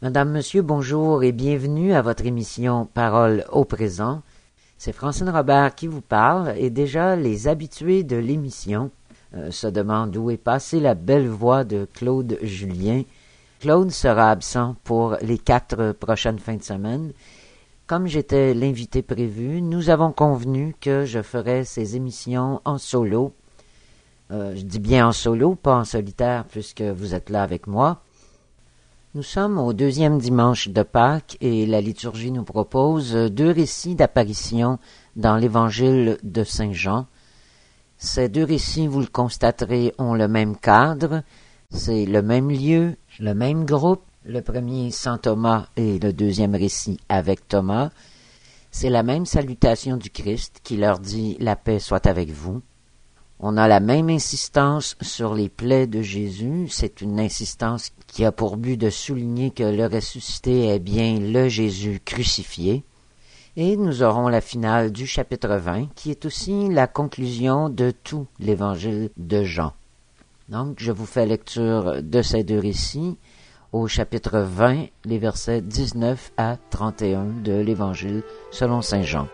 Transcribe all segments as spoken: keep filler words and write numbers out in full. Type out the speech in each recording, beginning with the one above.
Madame, Monsieur, bonjour et bienvenue à votre émission Parole au présent. C'est Francine Robert qui vous parle et déjà les habitués de l'émission euh, se demandent où est passée la belle voix de Claude Julien. Claude sera absent pour les quatre prochaines fins de semaine. Comme j'étais l'invité prévu, nous avons convenu que je ferais ces émissions en solo. Euh, je dis bien en solo, pas en solitaire, puisque vous êtes là avec moi. Nous sommes au deuxième dimanche de Pâques et la liturgie nous propose deux récits d'apparition dans l'évangile de Saint Jean. Ces deux récits, vous le constaterez, ont le même cadre, c'est le même lieu, le même groupe, le premier sans Thomas et le deuxième récit avec Thomas. C'est la même salutation du Christ qui leur dit « La paix soit avec vous ». On a la même insistance sur les plaies de Jésus. C'est une insistance qui a pour but de souligner que le ressuscité est bien le Jésus crucifié. Et nous aurons la finale du chapitre vingt, qui est aussi la conclusion de tout l'évangile de Jean. Donc, je vous fais lecture de ces deux récits au chapitre vingt, les versets dix-neuf à trente et un de l'évangile selon saint Jean.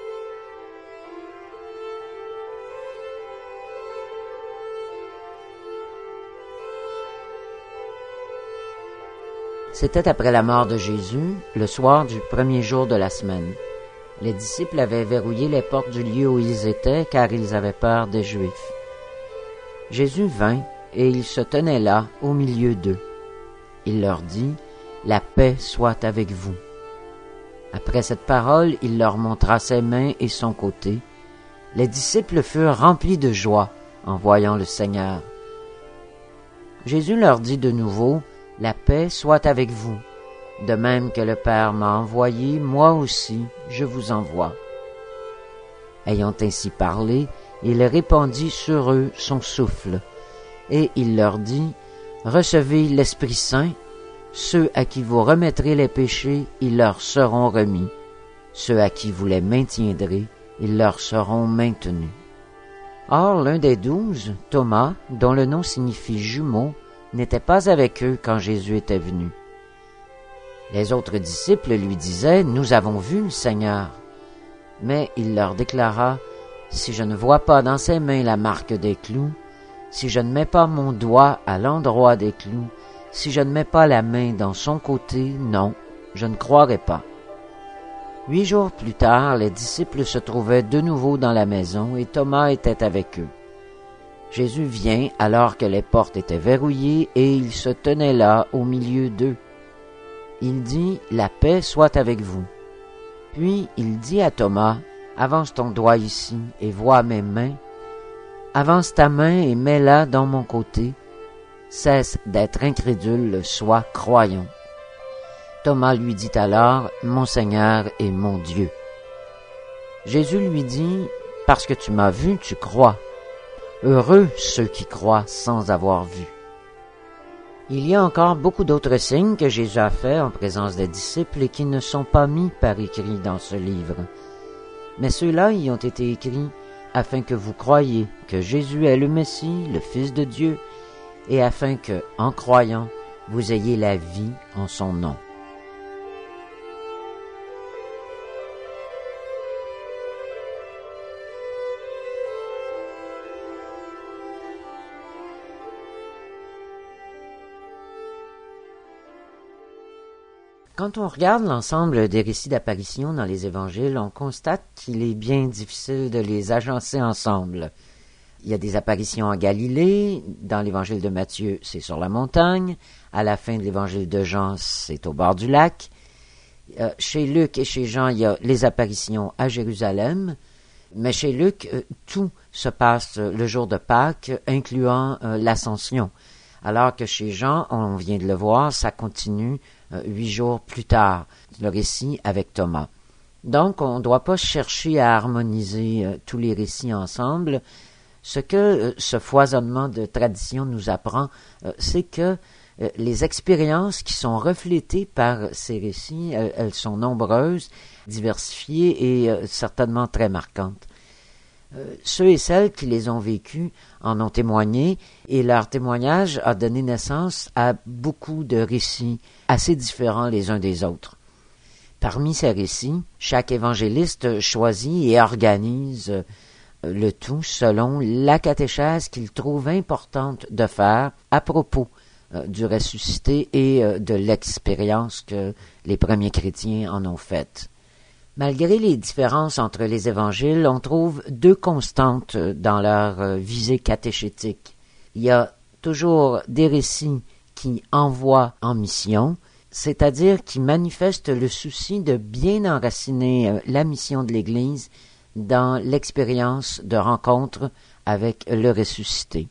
C'était après la mort de Jésus, le soir du premier jour de la semaine. Les disciples avaient verrouillé les portes du lieu où ils étaient, car ils avaient peur des Juifs. Jésus vint, et il se tenait là, au milieu d'eux. Il leur dit, « La paix soit avec vous. » Après cette parole, il leur montra ses mains et son côté. Les disciples furent remplis de joie en voyant le Seigneur. Jésus leur dit de nouveau, « La paix soit avec vous. De même que le Père m'a envoyé, moi aussi je vous envoie. » Ayant ainsi parlé, il répandit sur eux son souffle, et il leur dit, « Recevez l'Esprit Saint, ceux à qui vous remettrez les péchés, ils leur seront remis, ceux à qui vous les maintiendrez, ils leur seront maintenus. » Or l'un des douze, Thomas, dont le nom signifie jumeau, n'était pas avec eux quand Jésus était venu. Les autres disciples lui disaient, « Nous avons vu le Seigneur. » Mais il leur déclara, « Si je ne vois pas dans ses mains la marque des clous, si je ne mets pas mon doigt à l'endroit des clous, si je ne mets pas la main dans son côté, non, je ne croirai pas. » Huit jours plus tard, les disciples se trouvaient de nouveau dans la maison et Thomas était avec eux. Jésus vient alors que les portes étaient verrouillées et il se tenait là au milieu d'eux. Il dit « La paix soit avec vous. » Puis il dit à Thomas « Avance ton doigt ici et vois mes mains. Avance ta main et mets-la dans mon côté. Cesse d'être incrédule, sois croyant. » Thomas lui dit alors « Mon Seigneur et mon Dieu. » Jésus lui dit « Parce que tu m'as vu, tu crois. Heureux ceux qui croient sans avoir vu. » Il y a encore beaucoup d'autres signes que Jésus a faits en présence des disciples et qui ne sont pas mis par écrit dans ce livre. Mais ceux-là y ont été écrits afin que vous croyiez que Jésus est le Messie, le Fils de Dieu, et afin que, en croyant, vous ayez la vie en son nom. Quand on regarde l'ensemble des récits d'apparition dans les évangiles, on constate qu'il est bien difficile de les agencer ensemble. Il y a des apparitions en Galilée, dans l'évangile de Matthieu, c'est sur la montagne, à la fin de l'évangile de Jean, c'est au bord du lac. Euh, chez Luc et chez Jean, il y a les apparitions à Jérusalem, mais chez Luc, euh, tout se passe le jour de Pâques, incluant euh, l'Ascension. Alors que chez Jean, on vient de le voir, ça continue euh, huit jours plus tard, le récit avec Thomas. Donc, on ne doit pas chercher à harmoniser euh, tous les récits ensemble. Ce que euh, ce foisonnement de tradition nous apprend, euh, c'est que euh, les expériences qui sont reflétées par ces récits, elles, elles sont nombreuses, diversifiées et euh, certainement très marquantes. Euh, ceux et celles qui les ont vécus en ont témoigné, et leur témoignage a donné naissance à beaucoup de récits assez différents les uns des autres. Parmi ces récits, chaque évangéliste choisit et organise le tout selon la catéchèse qu'il trouve importante de faire à propos euh, du ressuscité et euh, de l'expérience que les premiers chrétiens en ont faite. Malgré les différences entre les évangiles, on trouve deux constantes dans leur euh, visée catéchétique. Il y a toujours des récits qui envoient en mission, c'est-à-dire qui manifestent le souci de bien enraciner euh, la mission de l'Église dans l'expérience de rencontre avec le ressuscité.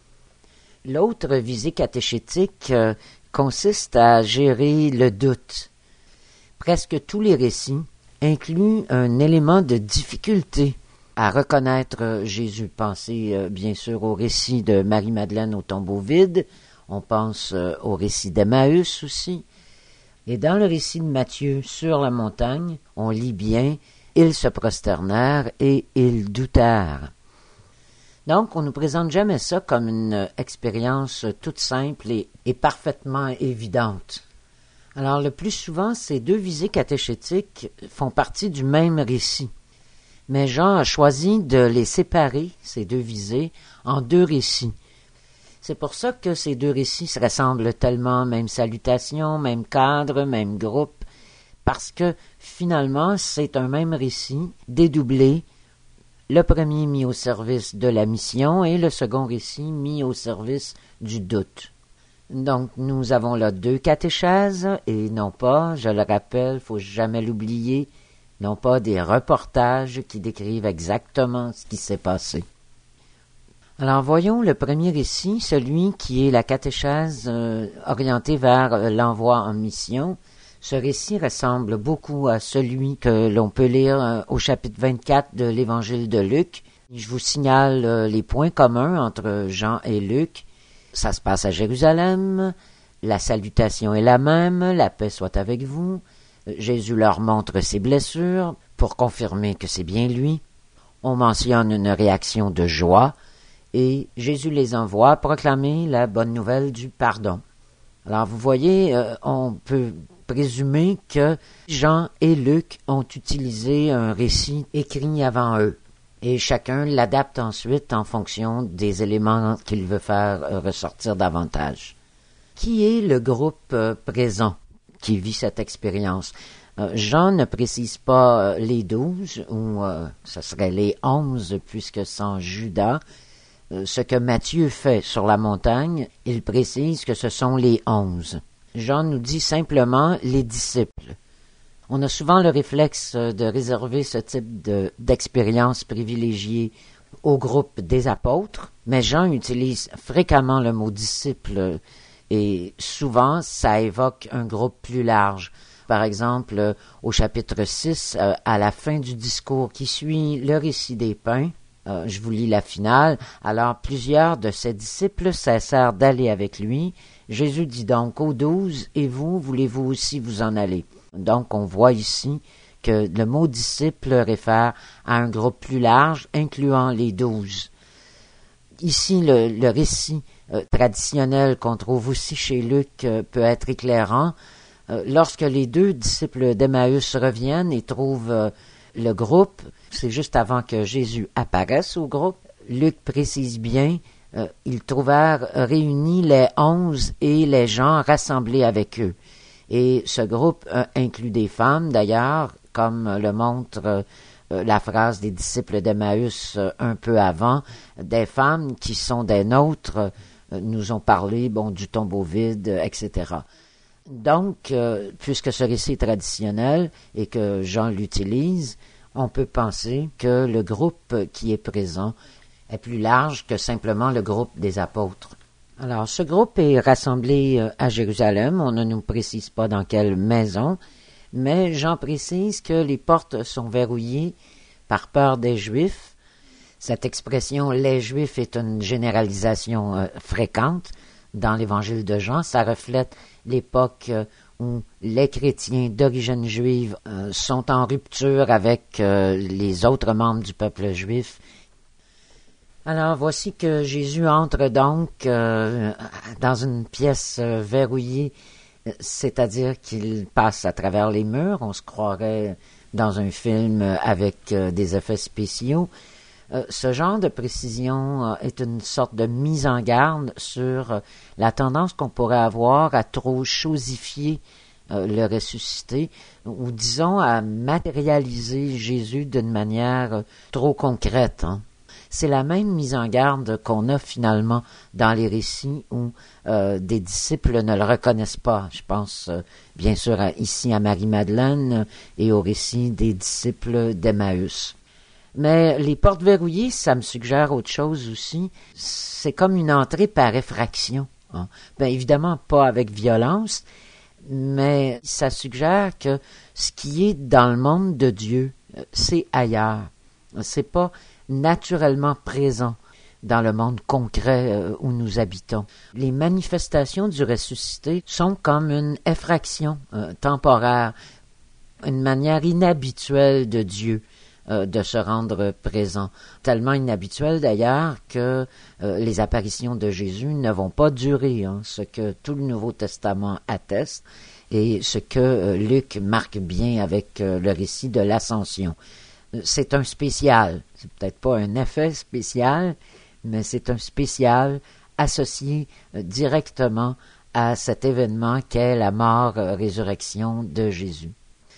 L'autre visée catéchétique euh, consiste à gérer le doute. Presque tous les récits incluent un élément de difficulté à reconnaître Jésus. Pensez euh, bien sûr au récit de Marie-Madeleine au tombeau vide, on pense euh, au récit d'Emmaüs aussi. Et dans le récit de Matthieu sur la montagne, on lit bien « Ils se prosternèrent et ils doutèrent ». Donc, on ne nous présente jamais ça comme une expérience toute simple et, et parfaitement évidente. Alors, le plus souvent, ces deux visées catéchétiques font partie du même récit. Mais Jean a choisi de les séparer, ces deux visées, en deux récits. C'est pour ça que ces deux récits se ressemblent tellement, même salutation, même cadre, même groupe, parce que finalement, c'est un même récit, dédoublé, le premier mis au service de la mission et le second récit mis au service du doute. Donc, nous avons là deux catéchèses, et non pas, je le rappelle, faut jamais l'oublier, non pas des reportages qui décrivent exactement ce qui s'est passé. Alors, voyons le premier récit, celui qui est la catéchèse euh, orientée vers euh, l'envoi en mission. Ce récit ressemble beaucoup à celui que l'on peut lire euh, au chapitre vingt-quatre de l'Évangile de Luc. Je vous signale euh, les points communs entre Jean et Luc. Ça se passe à Jérusalem, la salutation est la même, la paix soit avec vous. Jésus leur montre ses blessures pour confirmer que c'est bien lui. On mentionne une réaction de joie et Jésus les envoie proclamer la bonne nouvelle du pardon. Alors vous voyez, euh, on peut présumer que Jean et Luc ont utilisé un récit écrit avant eux. Et chacun l'adapte ensuite en fonction des éléments qu'il veut faire ressortir davantage. Qui est le groupe euh, présent qui vit cette expérience? Euh, Jean ne précise pas euh, les douze, ou euh, ce serait les onze, puisque sans Judas. Euh, ce que Matthieu fait sur la montagne, il précise que ce sont les onze. Jean nous dit simplement les disciples. On a souvent le réflexe de réserver ce type de, d'expérience privilégiée au groupe des apôtres, mais Jean utilise fréquemment le mot disciple et souvent ça évoque un groupe plus large. Par exemple, au chapitre six, à la fin du discours qui suit le récit des pains, euh, je vous lis la finale, alors plusieurs de ses disciples cessèrent d'aller avec lui. Jésus dit donc aux douze, « Et vous, voulez-vous aussi vous en aller ?» Donc, on voit ici que le mot « disciple » réfère à un groupe plus large, incluant les douze. Ici, le, le récit euh, traditionnel qu'on trouve aussi chez Luc euh, peut être éclairant. Euh, lorsque les deux disciples d'Emmaüs reviennent et trouvent euh, le groupe, c'est juste avant que Jésus apparaisse au groupe, Luc précise bien, euh, ils trouvèrent réunis les onze et les gens rassemblés avec eux. Et ce groupe euh, inclut des femmes, d'ailleurs, comme le montre euh, la phrase des disciples d'Emmaüs euh, un peu avant, des femmes qui sont des nôtres, euh, nous ont parlé bon, du tombeau vide, euh, et cetera. Donc, euh, puisque ce récit est traditionnel et que Jean l'utilise, on peut penser que le groupe qui est présent est plus large que simplement le groupe des apôtres. Alors, ce groupe est rassemblé à Jérusalem, on ne nous précise pas dans quelle maison, mais Jean précise que les portes sont verrouillées par peur des Juifs. Cette expression « les Juifs » est une généralisation euh, fréquente dans l'Évangile de Jean. Ça reflète l'époque euh, où les chrétiens d'origine juive euh, sont en rupture avec euh, les autres membres du peuple juif Alors, voici que Jésus entre donc euh, dans une pièce euh, verrouillée, c'est-à-dire qu'il passe à travers les murs. On se croirait dans un film avec euh, des effets spéciaux. Euh, ce genre de précision euh, est une sorte de mise en garde sur euh, la tendance qu'on pourrait avoir à trop chosifier euh, le ressuscité, ou disons à matérialiser Jésus d'une manière euh, trop concrète, hein. C'est la même mise en garde qu'on a finalement dans les récits où euh, des disciples ne le reconnaissent pas. Je pense euh, bien sûr à, ici à Marie-Madeleine et au récit des disciples d'Emmaüs. Mais les portes verrouillées, ça me suggère autre chose aussi. C'est comme une entrée par effraction, hein. Bien évidemment pas avec violence, mais ça suggère que ce qui est dans le monde de Dieu, c'est ailleurs. C'est pas naturellement présent dans le monde concret euh, où nous habitons. Les manifestations du ressuscité sont comme une effraction euh, temporaire, une manière inhabituelle de Dieu euh, de se rendre présent. Tellement inhabituelle d'ailleurs que euh, les apparitions de Jésus ne vont pas durer, hein, ce que tout le Nouveau Testament atteste et ce que euh, Luc marque bien avec euh, le récit de l'Ascension. C'est un spécial, c'est peut-être pas un effet spécial, mais c'est un spécial associé euh, directement à cet événement qu'est la mort-résurrection de Jésus.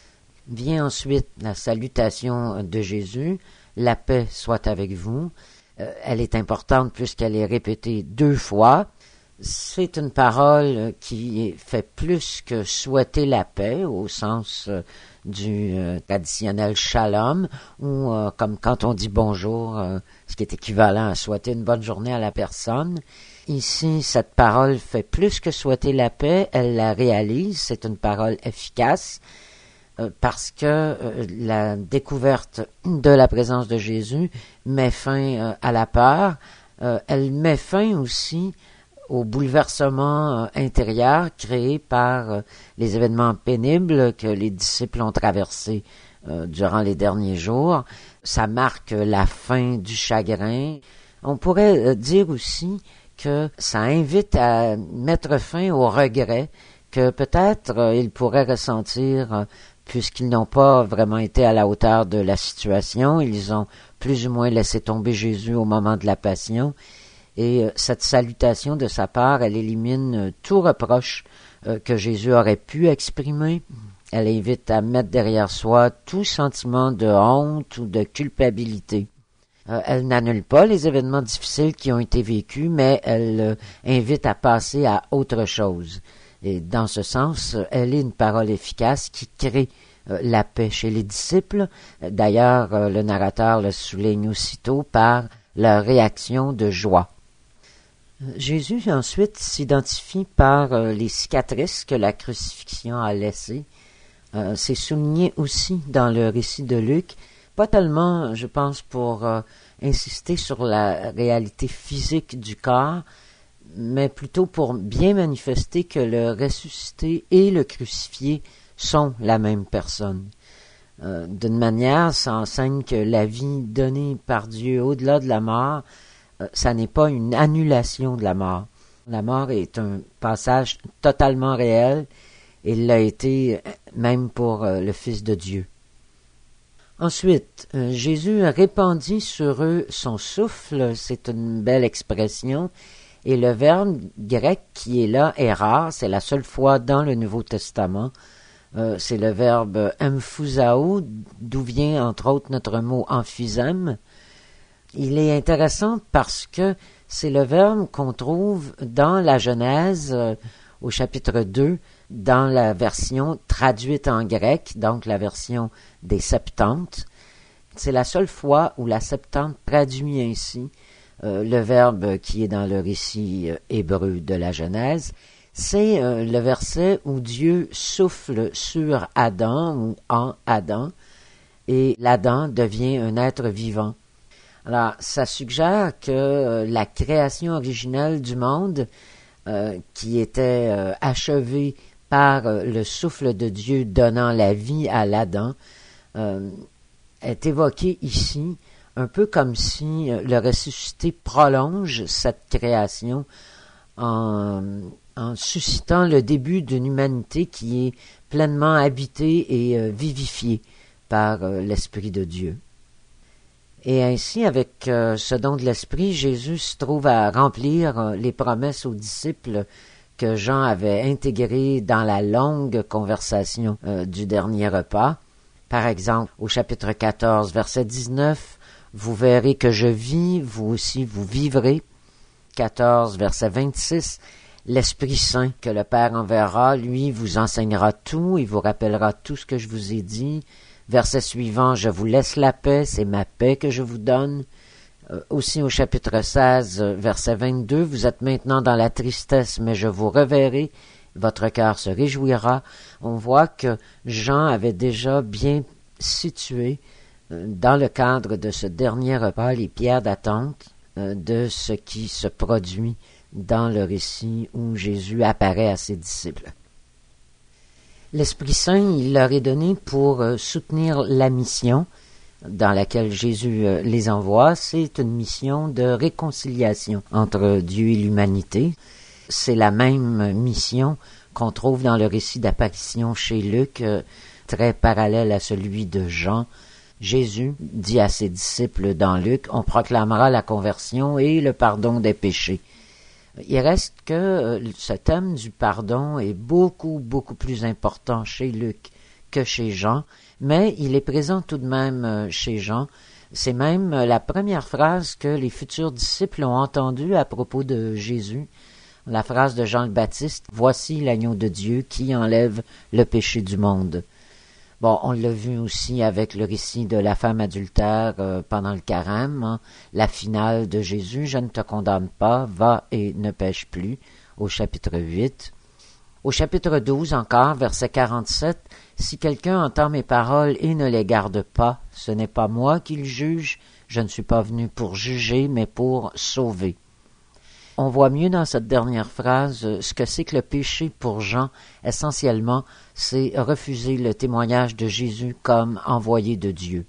Vient ensuite la salutation de Jésus, « La paix soit avec vous ». Euh, elle est importante puisqu'elle est répétée deux fois. C'est une parole qui fait plus que souhaiter la paix au sens euh, du euh, traditionnel shalom, ou euh, comme quand on dit bonjour, euh, ce qui est équivalent à souhaiter une bonne journée à la personne. Ici, cette parole fait plus que souhaiter la paix, elle la réalise, c'est une parole efficace, euh, parce que euh, la découverte de la présence de Jésus met fin euh, à la peur, euh, elle met fin aussi au bouleversement euh, intérieur créé par euh, les événements pénibles que les disciples ont traversés euh, durant les derniers jours. Ça marque la fin du chagrin. On pourrait euh, dire aussi que ça invite à mettre fin au regret que peut-être euh, ils pourraient ressentir euh, puisqu'ils n'ont pas vraiment été à la hauteur de la situation. Ils ont plus ou moins laissé tomber Jésus au moment de la Passion. Et euh, cette salutation de sa part, elle élimine euh, tout reproche euh, que Jésus aurait pu exprimer. Elle invite à mettre derrière soi tout sentiment de honte ou de culpabilité. Euh, elle n'annule pas les événements difficiles qui ont été vécus, mais elle euh, invite à passer à autre chose. Et dans ce sens, euh, elle est une parole efficace qui crée euh, la paix chez les disciples. D'ailleurs, euh, le narrateur le souligne aussitôt par leur réaction de joie. Jésus ensuite s'identifie par euh, les cicatrices que la crucifixion a laissées. Euh, c'est souligné aussi dans le récit de Luc, pas tellement, je pense, pour euh, insister sur la réalité physique du corps, mais plutôt pour bien manifester que le ressuscité et le crucifié sont la même personne. Euh, d'une manière, ça enseigne que la vie donnée par Dieu au-delà de la mort, ça n'est pas une annulation de la mort. La mort est un passage totalement réel et il l'a été même pour le Fils de Dieu. Ensuite, Jésus répandit sur eux son souffle, c'est une belle expression, et le verbe grec qui est là est rare, c'est la seule fois dans le Nouveau Testament. Euh, c'est le verbe emphusao, d'où vient entre autres notre mot emphysème. Il est intéressant parce que c'est le verbe qu'on trouve dans la Genèse, euh, au chapitre deux, dans la version traduite en grec, donc la version des Septante. C'est la seule fois où la Septante traduit ainsi euh, le verbe qui est dans le récit euh, hébreu de la Genèse. C'est euh, le verset où Dieu souffle sur Adam ou en Adam, et l'Adam devient un être vivant. Alors, ça suggère que euh, la création originelle du monde, euh, qui était euh, achevée par euh, le souffle de Dieu donnant la vie à l'Adam, euh, est évoquée ici un peu comme si le ressuscité prolonge cette création en, en suscitant le début d'une humanité qui est pleinement habitée et euh, vivifiée par euh, l'Esprit de Dieu. Et ainsi, avec euh, ce don de l'Esprit, Jésus se trouve à remplir euh, les promesses aux disciples que Jean avait intégrées dans la longue conversation euh, du dernier repas. Par exemple, au chapitre quatorze, verset dix-neuf, « Vous verrez que je vis, vous aussi vous vivrez. » quatorze, verset vingt-six, « L'Esprit Saint que le Père enverra, lui, vous enseignera tout et vous rappellera tout ce que je vous ai dit. » Verset suivant, « Je vous laisse la paix, c'est ma paix que je vous donne. » Euh, aussi au chapitre seize, verset vingt-deux, « Vous êtes maintenant dans la tristesse, mais je vous reverrai, votre cœur se réjouira. » On voit que Jean avait déjà bien situé, euh, dans le cadre de ce dernier repas, les pierres d'attente euh, de ce qui se produit dans le récit où Jésus apparaît à ses disciples. L'Esprit Saint, il leur est donné pour euh, soutenir la mission dans laquelle Jésus euh, les envoie. C'est une mission de réconciliation entre Dieu et l'humanité. C'est la même mission qu'on trouve dans le récit d'apparition chez Luc, euh, très parallèle à celui de Jean. Jésus dit à ses disciples dans Luc, « On proclamera la conversion et le pardon des péchés. » Il reste que euh, ce thème du pardon est beaucoup, beaucoup plus important chez Luc que chez Jean, mais il est présent tout de même euh, chez Jean. C'est même euh, la première phrase que les futurs disciples ont entendue à propos de Jésus, la phrase de Jean le Baptiste, « Voici l'agneau de Dieu qui enlève le péché du monde. » Bon, on l'a vu aussi avec le récit de la femme adultère euh, pendant le carême, hein, la finale de Jésus, « Je ne te condamne pas, va et ne pêche plus » au chapitre huit. Au chapitre douze encore, verset quarante-sept, « Si quelqu'un entend mes paroles et ne les garde pas, ce n'est pas moi qui le juge, je ne suis pas venu pour juger, mais pour sauver. » On voit mieux dans cette dernière phrase ce que c'est que le péché pour Jean. Essentiellement, c'est refuser le témoignage de Jésus comme envoyé de Dieu.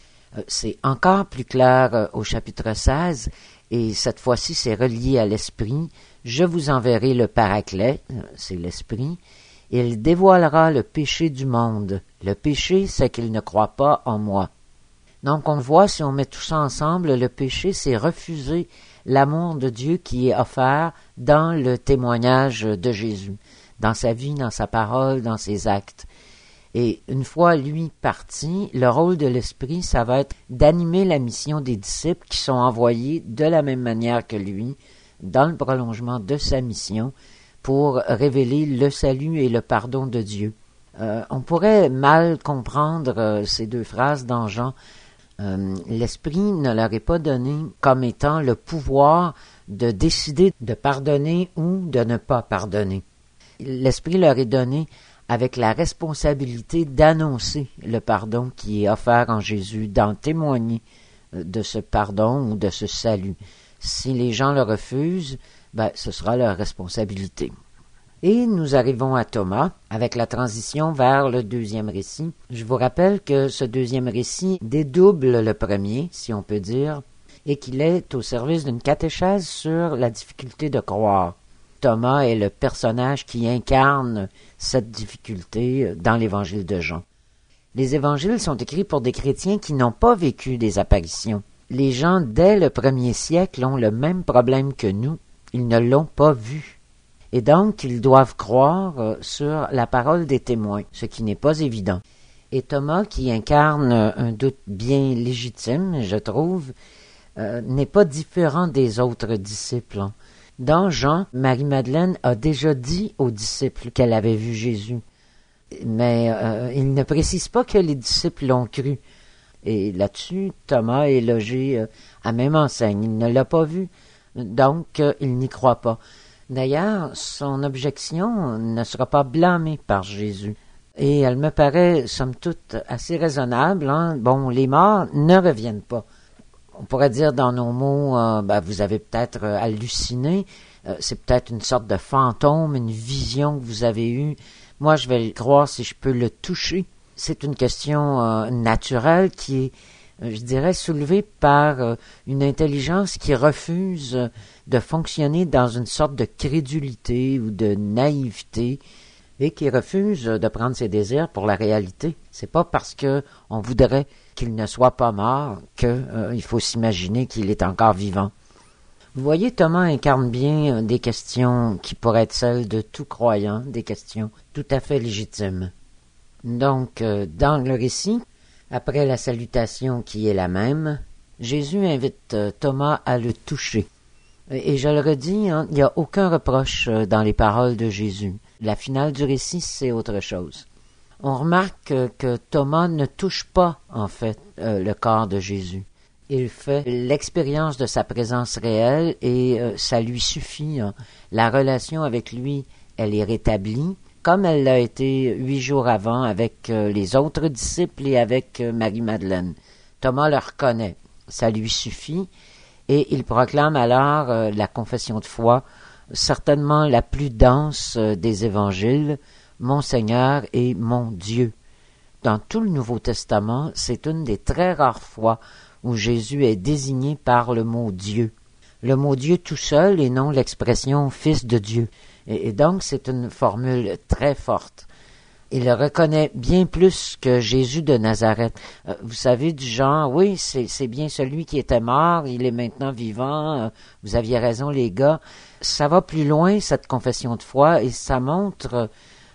C'est encore plus clair au chapitre seize, et cette fois-ci c'est relié à l'Esprit. « Je vous enverrai le Paraclet », c'est l'Esprit, « il dévoilera le péché du monde. Le péché, c'est qu'il ne croit pas en moi. » Donc on voit, si on met tout ça ensemble, le péché, c'est refuser l'amour de Dieu qui est offert dans le témoignage de Jésus, dans sa vie, dans sa parole, dans ses actes. Et une fois lui parti, le rôle de l'Esprit, ça va être d'animer la mission des disciples qui sont envoyés de la même manière que lui, dans le prolongement de sa mission, pour révéler le salut et le pardon de Dieu. Euh, on pourrait mal comprendre euh, ces deux phrases dans Jean. Euh, l'Esprit ne leur est pas donné comme étant le pouvoir de décider de pardonner ou de ne pas pardonner. L'Esprit leur est donné avec la responsabilité d'annoncer le pardon qui est offert en Jésus, d'en témoigner de ce pardon ou de ce salut. Si les gens le refusent, ben, ce sera leur responsabilité. Et nous arrivons à Thomas, avec la transition vers le deuxième récit. Je vous rappelle que ce deuxième récit dédouble le premier, si on peut dire, et qu'il est au service d'une catéchèse sur la difficulté de croire. Thomas est le personnage qui incarne cette difficulté dans l'évangile de Jean. Les évangiles sont écrits pour des chrétiens qui n'ont pas vécu des apparitions. Les gens, dès le premier siècle, ont le même problème que nous. Ils ne l'ont pas vu. Et donc, ils doivent croire euh, sur la parole des témoins, ce qui n'est pas évident. Et Thomas, qui incarne un doute bien légitime, je trouve, euh, n'est pas différent des autres disciples. Dans Jean, Marie-Madeleine a déjà dit aux disciples qu'elle avait vu Jésus. Mais euh, il ne précise pas que les disciples l'ont cru. Et là-dessus, Thomas est logé euh, à même enseigne. Il ne l'a pas vu, donc euh, il n'y croit pas. D'ailleurs, son objection ne sera pas blâmée par Jésus. Et elle me paraît, somme toute, assez raisonnable. Hein? Bon, les morts ne reviennent pas. On pourrait dire dans nos mots, euh, ben, vous avez peut-être euh, halluciné, euh, c'est peut-être une sorte de fantôme, une vision que vous avez eue. Moi, je vais le croire si je peux le toucher. C'est une question euh, naturelle qui est je dirais, soulevé par euh, une intelligence qui refuse euh, de fonctionner dans une sorte de crédulité ou de naïveté et qui refuse de prendre ses désirs pour la réalité. C'est pas parce que on voudrait qu'il ne soit pas mort que euh, il faut s'imaginer qu'il est encore vivant. Vous voyez, Thomas incarne bien des questions qui pourraient être celles de tout croyant, des questions tout à fait légitimes. Donc, euh, dans le récit, après la salutation qui est la même, Jésus invite euh, Thomas à le toucher. Et, et je le redis, hein, il n'y a aucun reproche euh, dans les paroles de Jésus. La finale du récit, c'est autre chose. On remarque euh, que Thomas ne touche pas, en fait, euh, le corps de Jésus. Il fait l'expérience de sa présence réelle et euh, ça lui suffit. Hein. La relation avec lui, elle est rétablie, comme elle l'a été huit jours avant avec euh, les autres disciples et avec euh, Marie-Madeleine. Thomas le reconnaît, ça lui suffit, et il proclame alors euh, la confession de foi, certainement la plus dense euh, des évangiles, « Mon Seigneur et mon Dieu ». Dans tout le Nouveau Testament, c'est une des très rares fois où Jésus est désigné par le mot Dieu. Le mot Dieu tout seul et non l'expression Fils de Dieu. Et, et donc, c'est une formule très forte. Il le reconnaît bien plus que Jésus de Nazareth. Euh, vous savez, du genre, oui, c'est, c'est bien celui qui était mort, il est maintenant vivant, euh, vous aviez raison les gars. Ça va plus loin, cette confession de foi, et ça montre...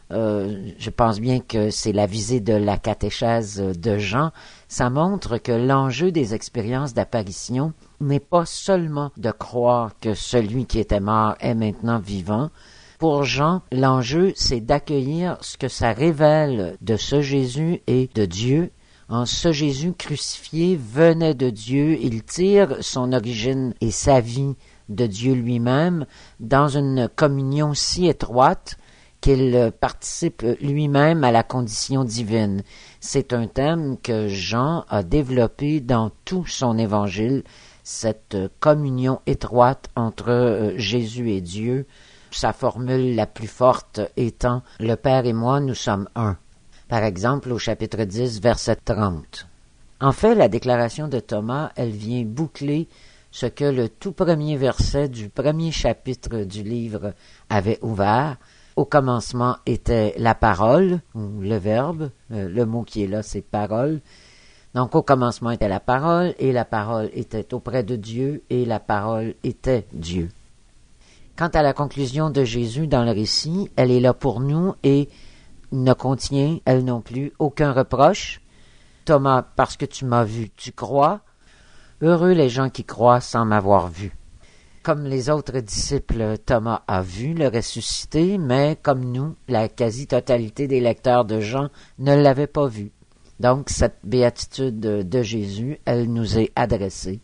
Euh, je pense bien que c'est la visée de la catéchèse de Jean, ça montre que l'enjeu des expériences d'apparition n'est pas seulement de croire que celui qui était mort est maintenant vivant. Pour Jean, l'enjeu, c'est d'accueillir ce que ça révèle de ce Jésus et de Dieu. En ce Jésus crucifié venait de Dieu, il tire son origine et sa vie de Dieu lui-même dans une communion si étroite qu'il participe lui-même à la condition divine. C'est un thème que Jean a développé dans tout son évangile, cette communion étroite entre Jésus et Dieu, sa formule la plus forte étant « Le Père et moi, nous sommes un ». Par exemple, au chapitre dix, verset trente. En fait, la déclaration de Thomas, elle vient boucler ce que le tout premier verset du premier chapitre du livre avait ouvert. Au commencement était la parole, ou le verbe, euh, le mot qui est là, c'est parole. Donc au commencement était la parole, et la parole était auprès de Dieu, et la parole était Dieu. Quant à la conclusion de Jésus dans le récit, elle est là pour nous et ne contient, elle non plus, aucun reproche. Thomas, parce que tu m'as vu, tu crois. Heureux les gens qui croient sans m'avoir vu. Comme les autres disciples, Thomas a vu le ressuscité, mais comme nous, la quasi-totalité des lecteurs de Jean ne l'avaient pas vu. Donc, cette béatitude de Jésus, elle nous est adressée.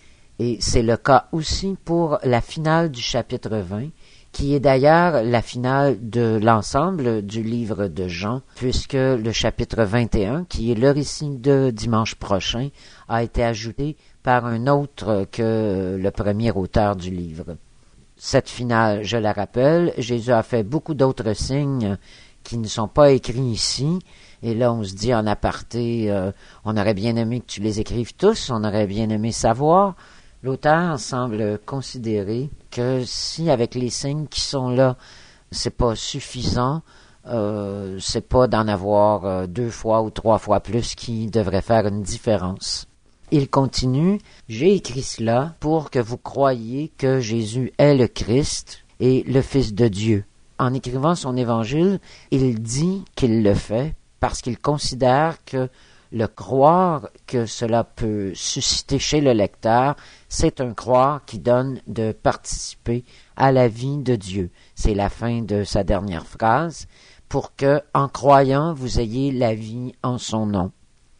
Et c'est le cas aussi pour la finale du chapitre vingt, qui est d'ailleurs la finale de l'ensemble du livre de Jean, puisque le chapitre vingt et un, qui est le récit de dimanche prochain, a été ajouté par un autre que le premier auteur du livre. Cette finale, je la rappelle, Jésus a fait beaucoup d'autres signes qui ne sont pas écrits ici, et là on se dit en aparté, euh, on aurait bien aimé que tu les écrives tous, on aurait bien aimé savoir. L'auteur semble considérer que si avec les signes qui sont là, c'est pas suffisant, euh, c'est pas d'en avoir euh, deux fois ou trois fois plus qui devrait faire une différence. Il continue, « J'ai écrit cela pour que vous croyiez que Jésus est le Christ et le Fils de Dieu. » En écrivant son évangile, il dit qu'il le fait parce qu'il considère que le croire que cela peut susciter chez le lecteur, c'est un croire qui donne de participer à la vie de Dieu. C'est la fin de sa dernière phrase, pour que, en croyant, vous ayez la vie en son nom.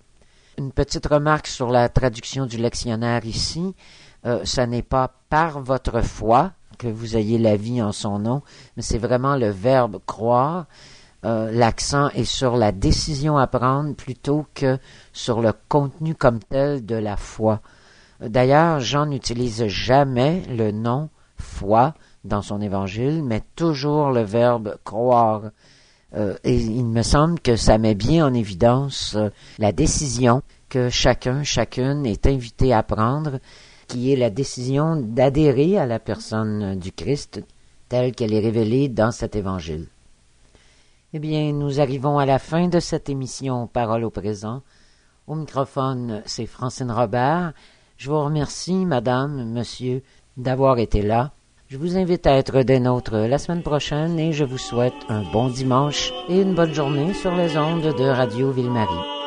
Une petite remarque sur la traduction du lectionnaire ici, euh, ça n'est pas par votre foi que vous ayez la vie en son nom, mais c'est vraiment le verbe croire. Euh, l'accent est sur la décision à prendre plutôt que sur le contenu comme tel de la foi. D'ailleurs, Jean n'utilise jamais le nom « foi » dans son évangile, mais toujours le verbe « croire ». Euh, et il me semble que ça met bien en évidence euh, la décision que chacun, chacune est invité à prendre, qui est la décision d'adhérer à la personne du Christ telle qu'elle est révélée dans cet évangile. Eh bien, nous arrivons à la fin de cette émission Parole au présent. Au microphone, c'est Francine Robert. Je vous remercie, madame, monsieur, d'avoir été là. Je vous invite à être des nôtres la semaine prochaine et je vous souhaite un bon dimanche et une bonne journée sur les ondes de Radio Ville-Marie.